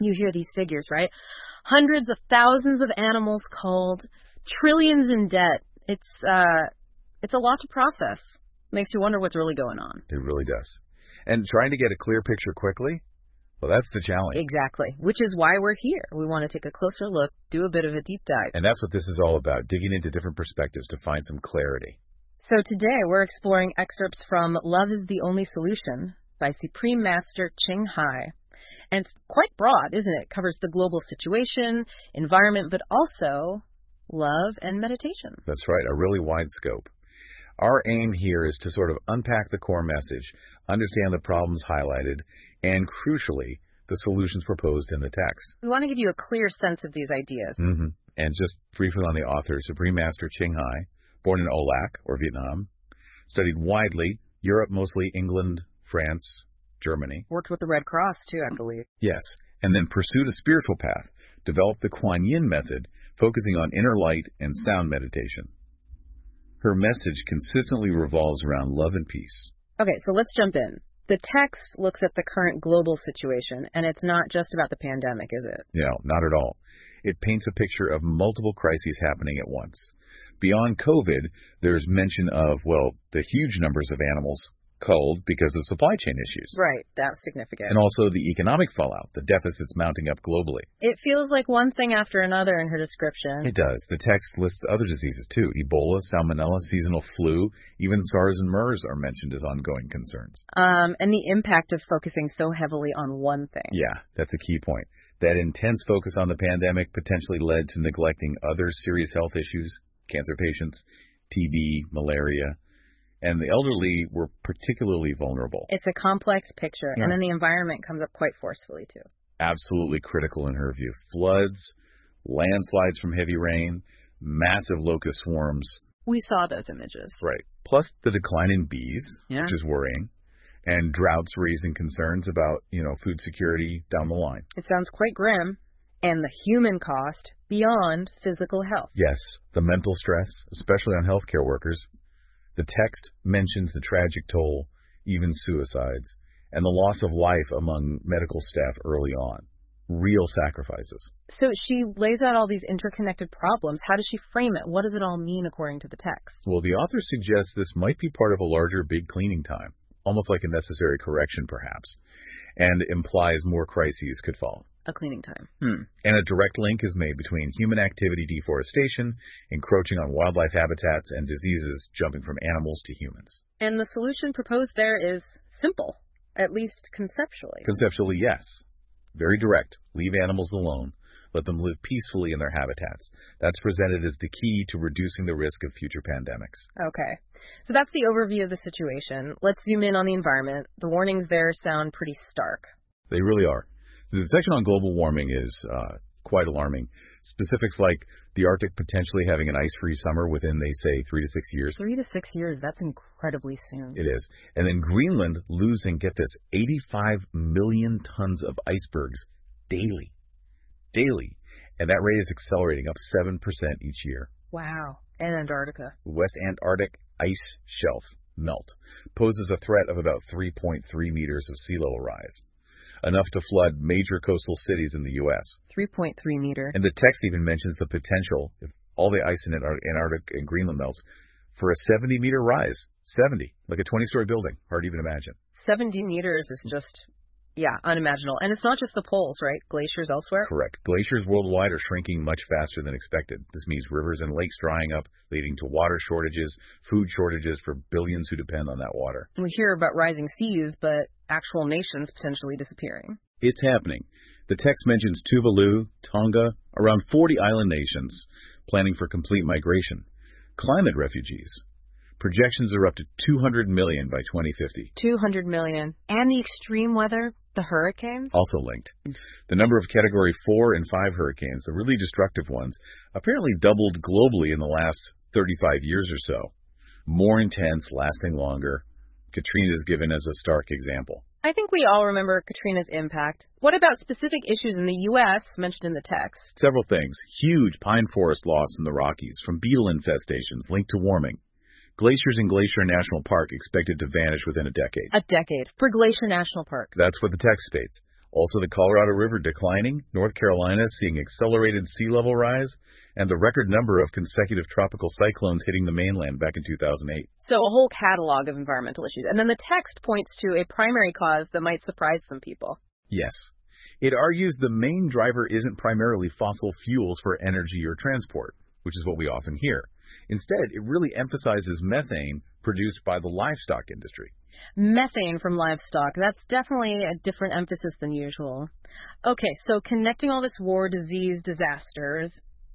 You hear these figures, right? Hundreds of thousands of animals culled, trillions in debt. It's a lot to process. Makes you wonder what's really going on. It really does. And trying to get a clear picture quickly, well, that's the challenge. Exactly, which is why we're here. We want to take a closer look, do a bit of a deep dive. And that's what this is all about, digging into different perspectives to find some clarity. So today we're exploring excerpts from Love is the Only Solution by Supreme Master Ching Hai. And it's quite broad, isn't it? It covers the global situation, environment, but also love and meditation. That's right, a really wide scope. Our aim here is to sort of unpack the core message, understand the problems highlighted, and crucially, the solutions proposed in the text. We want to give you a clear sense of these ideas. And just briefly on the author, Supreme Master Ching Hai, born in Olac, or Vietnam, studied widely, Europe mostly, England, France, Germany. Worked with the Red Cross, too, I believe. Yes, and then pursued a spiritual path, developed the Kuan Yin method, focusing on inner light and sound meditation. Her message consistently revolves around love and peace. Okay, so let's jump in. The text looks at the current global situation, and it's not just about the pandemic, is it? No, not at all. It paints a picture of multiple crises happening at once. Beyond COVID, there's mention of, well, the huge numbers of animals culled because of supply chain issues. Right, that's significant. And also the economic fallout, the deficits mounting up globally. It feels like one thing after another in her description. It does. The text lists other diseases too. Ebola, salmonella, seasonal flu, even SARS and MERS are mentioned as ongoing concerns. And the impact of focusing so heavily on one thing. Yeah, that's a key point. That intense focus on the pandemic potentially led to neglecting other serious health issues, cancer patients, TB, malaria. And the elderly were particularly vulnerable. It's a complex picture, and then the environment comes up quite forcefully, too. Absolutely critical in her view. Floods, landslides from heavy rain, massive locust swarms. We saw those images. Right. Plus the decline in bees, which is worrying, and droughts raising concerns about, food security down the line. It sounds quite grim. And the human cost beyond physical health. Yes, the mental stress, especially on healthcare workers. The text mentions the tragic toll, even suicides, and the loss of life among medical staff early on. Real sacrifices. So she lays out all these interconnected problems. How does she frame it? What does it all mean according to the text? Well, the author suggests this might be part of a larger big cleaning time, almost like a necessary correction perhaps, and implies more crises could follow. A cleaning time. And a direct link is made between human activity, deforestation, encroaching on wildlife habitats, and diseases jumping from animals to humans. And the solution proposed there is simple, at least conceptually. Conceptually, yes. Very direct. Leave animals alone. Let them live peacefully in their habitats. That's presented as the key to reducing the risk of future pandemics. Okay. So that's the overview of the situation. Let's zoom in on the environment. The warnings there sound pretty stark. They really are. The section on global warming is quite alarming. Specifics like the Arctic potentially having an ice-free summer within, they say, 3 to 6 years. 3 to 6 years, that's incredibly soon. It is. And then Greenland losing, get this, 85 million tons of icebergs daily. Daily. And that rate is accelerating up 7% each year. Wow. And Antarctica. The West Antarctic ice shelf melt poses a threat of about 3.3 meters of sea level rise. Enough to flood major coastal cities in the U.S. 3.3 meter. And the text even mentions the potential, if all the ice in Antarctica and Greenland melts, for a 70-meter rise. 70, like a 20-story building. Hard to even imagine. 70 meters is just, unimaginable. And it's not just the poles, right? Glaciers elsewhere? Correct. Glaciers worldwide are shrinking much faster than expected. This means rivers and lakes drying up, leading to water shortages, food shortages for billions who depend on that water. We hear about rising seas, but actual nations potentially disappearing. It's happening. The text mentions Tuvalu, Tonga, around 40 island nations planning for complete migration. Climate refugees. Projections are up to 200 million by 2050. 200 million. And the extreme weather, the hurricanes? Also linked. The number of Category 4 and 5 hurricanes, the really destructive ones, apparently doubled globally in the last 35 years or so. More intense, lasting longer. Katrina is given as a stark example. I think we all remember Katrina's impact. What about specific issues in the U.S. mentioned in the text? Several things. Huge pine forest loss in the Rockies from beetle infestations linked to warming. Glaciers in Glacier National Park expected to vanish within a decade. A decade for Glacier National Park. That's what the text states. Also, the Colorado River declining, North Carolina seeing accelerated sea level rise, and the record number of consecutive tropical cyclones hitting the mainland back in 2008. So a whole catalog of environmental issues. And then the text points to a primary cause that might surprise some people. Yes. It argues the main driver isn't primarily fossil fuels for energy or transport, which is what we often hear. Instead, it really emphasizes methane produced by the livestock industry. Methane from livestock. That's definitely a different emphasis than usual. Okay, so connecting all this war, disease, disasters,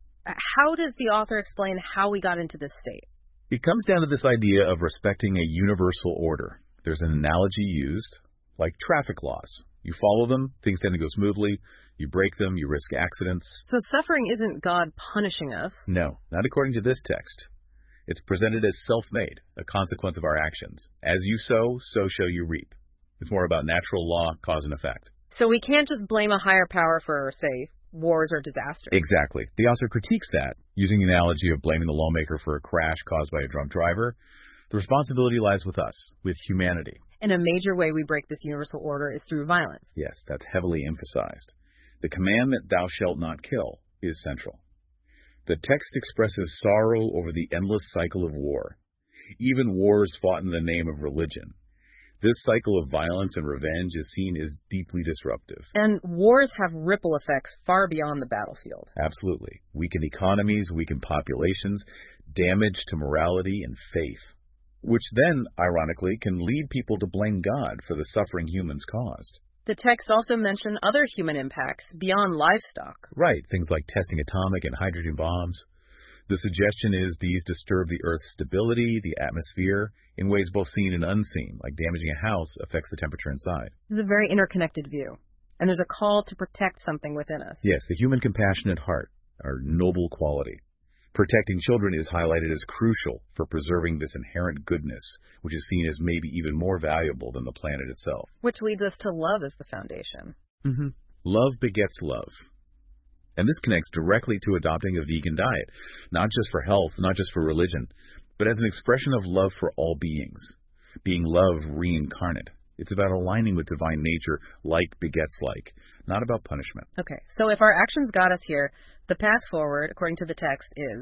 how does the author explain how we got into this state? It comes down to this idea of respecting a universal order. There's an analogy used, like traffic laws. You follow them, things tend to go smoothly. You break them, you risk accidents. So suffering isn't God punishing us. No, not according to this text. It's presented as self-made, a consequence of our actions. As you sow, so shall you reap. It's more about natural law, cause and effect. So we can't just blame a higher power for, say, wars or disasters. Exactly. The author critiques that, using the analogy of blaming the lawmaker for a crash caused by a drunk driver. The responsibility lies with us, with humanity. And a major way we break this universal order is through violence. Yes, that's heavily emphasized. The commandment, thou shalt not kill, is central. The text expresses sorrow over the endless cycle of war, even wars fought in the name of religion. This cycle of violence and revenge is seen as deeply disruptive. And wars have ripple effects far beyond the battlefield. Absolutely. Weaken economies, weaken populations, damage to morality and faith, which then, ironically, can lead people to blame God for the suffering humans caused. The text also mentioned other human impacts beyond livestock. Right, things like testing atomic and hydrogen bombs. The suggestion is these disturb the Earth's stability, the atmosphere, in ways both seen and unseen, like damaging a house affects the temperature inside. This is a very interconnected view, and there's a call to protect something within us. Yes, the human compassionate heart, our noble quality. Protecting children is highlighted as crucial for preserving this inherent goodness, which is seen as maybe even more valuable than the planet itself. Which leads us to love as the foundation. Love begets love. And this connects directly to adopting a vegan diet, not just for health, not just for religion, but as an expression of love for all beings, being love reincarnate. It's about aligning with divine nature, like begets like, not about punishment. Okay, so if our actions got us here, the path forward, according to the text, is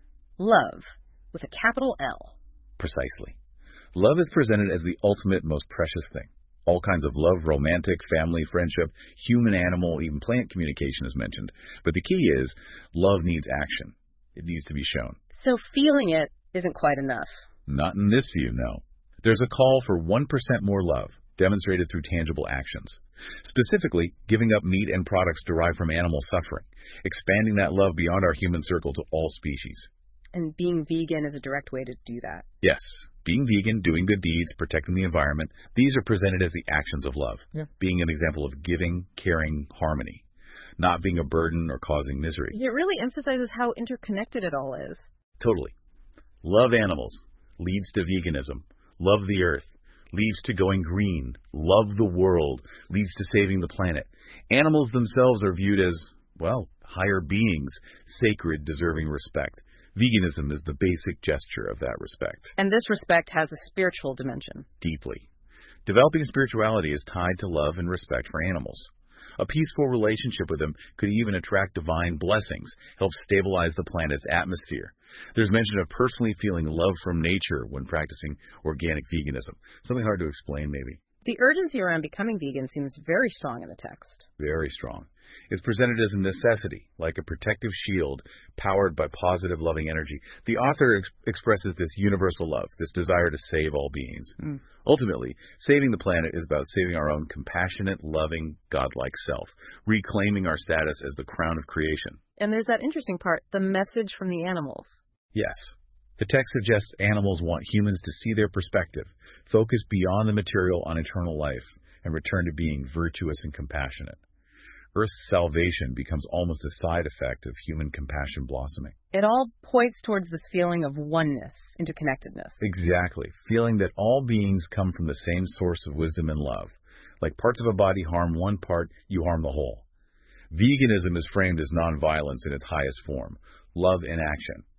love, with a capital L. Precisely. Love is presented as the ultimate, most precious thing. All kinds of love, romantic, family, friendship, human, animal, even plant communication is mentioned. But the key is, love needs action. It needs to be shown. So feeling it isn't quite enough. Not in this view, no. There's a call for 1% more love, demonstrated through tangible actions. Specifically, giving up meat and products derived from animal suffering, expanding that love beyond our human circle to all species. And being vegan is a direct way to do that. Yes. Being vegan, doing good deeds, protecting the environment, these are presented as the actions of love. Yeah. Being an example of giving, caring, harmony. Not being a burden or causing misery. It really emphasizes how interconnected it all is. Totally. Love animals leads to veganism. Love the earth leads to going green. Love the world leads to saving the planet. Animals themselves are viewed as, well, higher beings, sacred, deserving respect. Veganism is the basic gesture of that respect. And this respect has a spiritual dimension. Deeply. Developing spirituality is tied to love and respect for animals. A peaceful relationship with them could even attract divine blessings, help stabilize the planet's atmosphere. There's mention of personally feeling love from nature when practicing organic veganism. Something hard to explain, maybe. The urgency around becoming vegan seems very strong in the text. Very strong. It's presented as a necessity, like a protective shield powered by positive, loving energy. The author expresses this universal love, this desire to save all beings. Ultimately, saving the planet is about saving our own compassionate, loving, godlike self, reclaiming our status as the crown of creation. And there's that interesting part, the message from the animals. Yes. The text suggests animals want humans to see their perspective, focus beyond the material on eternal life, and return to being virtuous and compassionate. Earth's salvation becomes almost a side effect of human compassion blossoming. It all points towards this feeling of oneness, interconnectedness. Exactly. Feeling that all beings come from the same source of wisdom and love. Like parts of a body harm one part, you harm the whole. Veganism is framed as nonviolence in its highest form, love in action.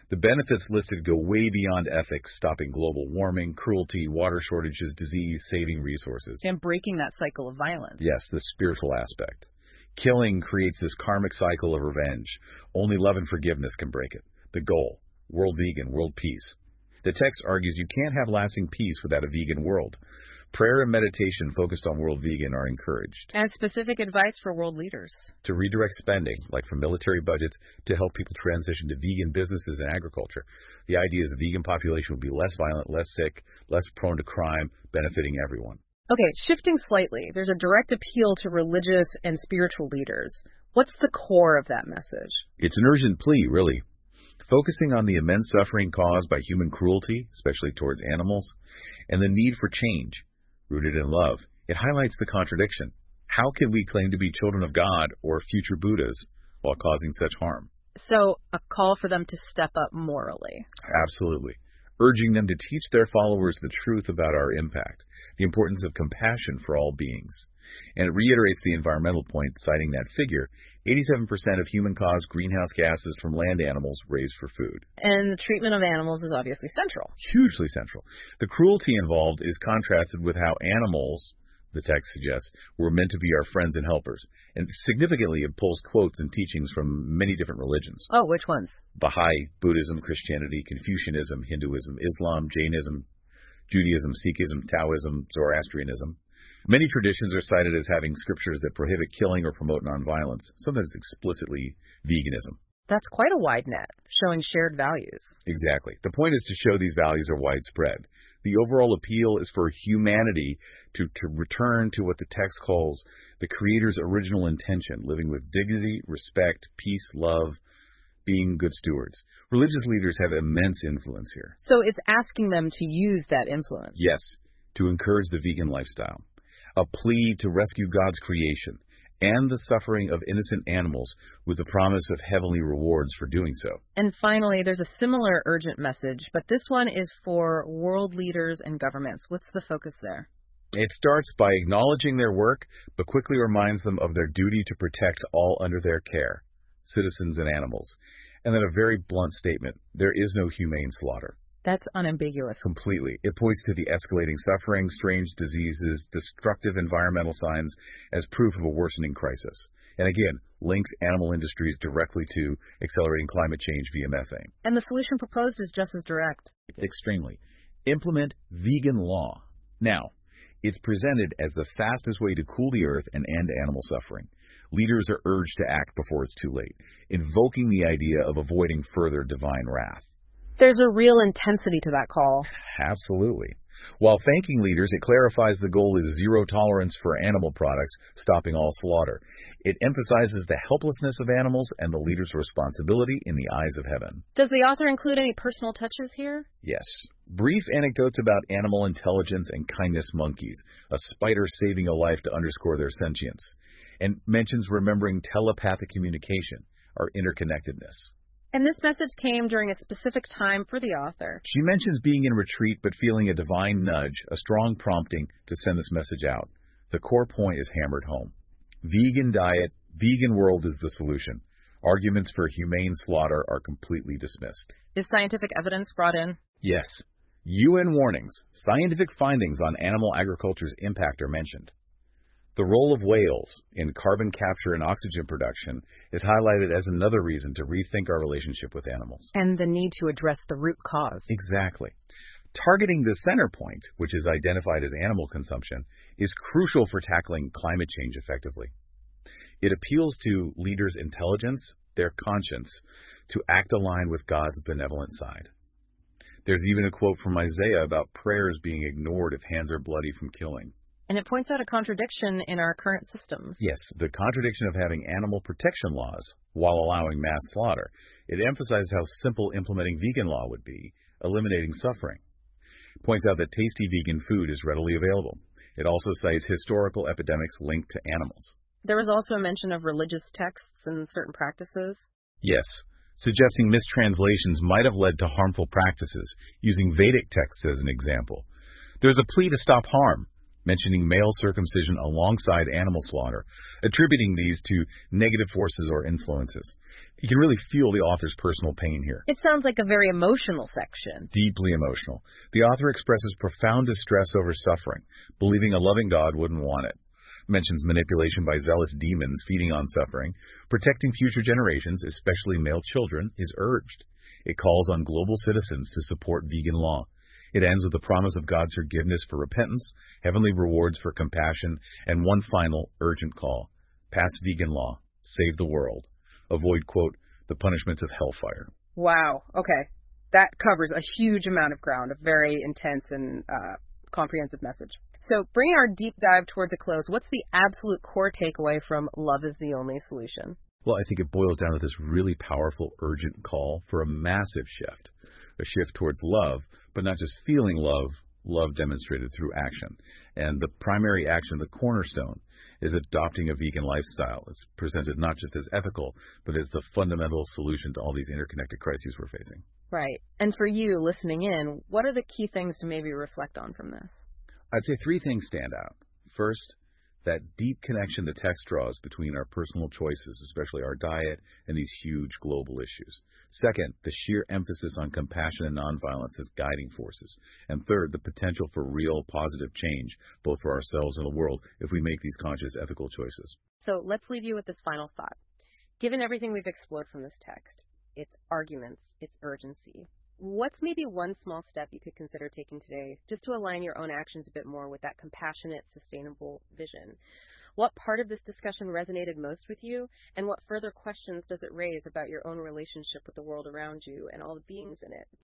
The benefits listed go way beyond ethics, stopping global warming, cruelty, water shortages, disease, saving resources. And breaking that cycle of violence. Yes, the spiritual aspect. Killing creates this karmic cycle of revenge. Only love and forgiveness can break it. The goal, world vegan, world peace. The text argues you can't have lasting peace without a vegan world. Prayer and meditation focused on world vegan are encouraged. And specific advice for world leaders. To redirect spending, like from military budgets, to help people transition to vegan businesses and agriculture. The idea is a vegan population would be less violent, less sick, less prone to crime, benefiting everyone. Okay, shifting slightly, there's a direct appeal to religious and spiritual leaders. What's the core of that message? It's an urgent plea, really. Focusing on the immense suffering caused by human cruelty, especially towards animals, and the need for change, rooted in love. It highlights the contradiction. How can we claim to be children of God or future Buddhas while causing such harm? So, a call for them to step up morally. Absolutely. Urging them to teach their followers the truth about our impact, the importance of compassion for all beings. And it reiterates the environmental point, citing that figure, 87% of human-caused greenhouse gases from land animals raised for food. And the treatment of animals is obviously central. Hugely central. The cruelty involved is contrasted with how animals, the text suggests, were meant to be our friends and helpers. And significantly, it pulls quotes and teachings from many different religions. Oh, which ones? Baha'i, Buddhism, Christianity, Confucianism, Hinduism, Islam, Jainism, Judaism, Sikhism, Taoism, Zoroastrianism. Many traditions are cited as having scriptures that prohibit killing or promote nonviolence, sometimes explicitly veganism. That's quite a wide net, showing shared values. Exactly. The point is to show these values are widespread. The overall appeal is for humanity to return to what the text calls the Creator's original intention, living with dignity, respect, peace, love, being good stewards. Religious leaders have immense influence here. So it's asking them to use that influence. Yes, to encourage the vegan lifestyle. A plea to rescue God's creation and the suffering of innocent animals with the promise of heavenly rewards for doing so. And finally, there's a similar urgent message, but this one is for world leaders and governments. What's the focus there? It starts by acknowledging their work, but quickly reminds them of their duty to protect all under their care, citizens and animals. And then a very blunt statement, there is no humane slaughter. That's unambiguous. Completely. It points to the escalating suffering, strange diseases, destructive environmental signs as proof of a worsening crisis. And again, links animal industries directly to accelerating climate change via methane. And the solution proposed is just as direct. Extremely. Implement vegan law. Now, it's presented as the fastest way to cool the earth and end animal suffering. Leaders are urged to act before it's too late, invoking the idea of avoiding further divine wrath. There's a real intensity to that call. Absolutely. While thanking leaders, it clarifies the goal is zero tolerance for animal products, stopping all slaughter. It emphasizes the helplessness of animals and the leader's responsibility in the eyes of heaven. Does the author include any personal touches here? Yes. Brief anecdotes about animal intelligence and kindness monkeys, a spider saving a life to underscore their sentience, and mentions remembering telepathic communication, our interconnectedness. And this message came during a specific time for the author. She mentions being in retreat but feeling a divine nudge, a strong prompting to send this message out. The core point is hammered home. Vegan diet, vegan world is the solution. Arguments for humane slaughter are completely dismissed. Is scientific evidence brought in? Yes. UN warnings, scientific findings on animal agriculture's impact are mentioned. The role of whales in carbon capture and oxygen production is highlighted as another reason to rethink our relationship with animals. And the need to address the root cause. Exactly. Targeting the center point, which is identified as animal consumption, is crucial for tackling climate change effectively. It appeals to leaders' intelligence, their conscience, to act aligned with God's benevolent side. There's even a quote from Isaiah about prayers being ignored if hands are bloody from killing. And it points out a contradiction in our current systems. Yes, the contradiction of having animal protection laws while allowing mass slaughter. It emphasizes how simple implementing vegan law would be, eliminating suffering. It points out that tasty vegan food is readily available. It also cites historical epidemics linked to animals. There was also a mention of religious texts and certain practices. Yes, suggesting mistranslations might have led to harmful practices, using Vedic texts as an example. There's a plea to stop harm, mentioning male circumcision alongside animal slaughter, attributing these to negative forces or influences. You can really feel the author's personal pain here. It sounds like a very emotional section. Deeply emotional. The author expresses profound distress over suffering, believing a loving God wouldn't want it. Mentions manipulation by zealous demons feeding on suffering. Protecting future generations, especially male children, is urged. It calls on global citizens to support vegan law. It ends with the promise of God's forgiveness for repentance, heavenly rewards for compassion, and one final urgent call. Pass vegan law. Save the world. Avoid, quote, the punishments of hellfire. Wow. Okay. That covers a huge amount of ground, a very intense and comprehensive message. So bringing our deep dive towards a close, what's the absolute core takeaway from Love is the Only Solution? Well, I think it boils down to this really powerful, urgent call for a massive shift. A shift towards love, but not just feeling love, love demonstrated through action. And the primary action, the cornerstone, is adopting a vegan lifestyle. It's presented not just as ethical, but as the fundamental solution to all these interconnected crises we're facing. Right. And for you listening in, what are the key things to maybe reflect on from this? I'd say three things stand out. First, that deep connection the text draws between our personal choices, especially our diet, and these huge global issues. Second, the sheer emphasis on compassion and nonviolence as guiding forces. And third, the potential for real positive change, both for ourselves and the world, if we make these conscious ethical choices. So let's leave you with this final thought. Given everything we've explored from this text, its arguments, its urgency, what's maybe one small step you could consider taking today just to align your own actions a bit more with that compassionate, sustainable vision? What part of this discussion resonated most with you, and what further questions does it raise about your own relationship with the world around you and all the beings in it?